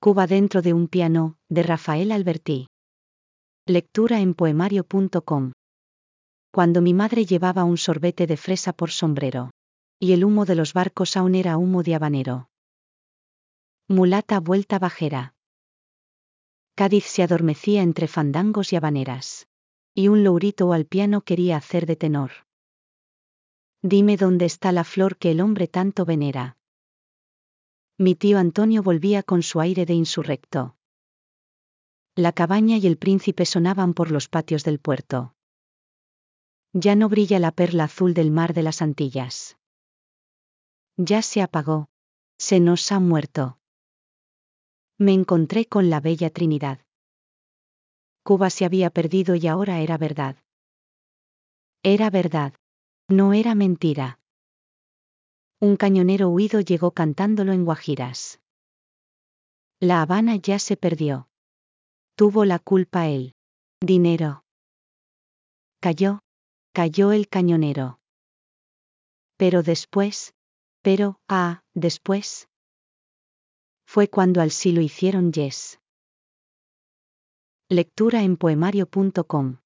Cuba dentro de un piano, de Rafael Alberti. Lectura en poemario.com. Cuando mi madre llevaba un sorbete de fresa por sombrero. Y el humo de los barcos aún era humo de habanero. Mulata vuelta bajera. Cádiz se adormecía entre fandangos y habaneras. Y un lourito al piano quería hacer de tenor. Dime dónde está la flor que el hombre tanto venera. Mi tío Antonio volvía con su aire de insurrecto. La cabaña y el príncipe sonaban por los patios del puerto. Ya no brilla la perla azul del mar de las Antillas. Ya se apagó. Se nos ha muerto. Me encontré con la bella Trinidad. Cuba se había perdido y ahora era verdad. Era verdad. No era mentira. Un cañonero huido llegó cantándolo en guajiras. La Habana ya se perdió. Tuvo la culpa él. Dinero. Cayó el cañonero. Pero después. Después. Fue cuando al sí lo hicieron yes. Lectura en poemario.com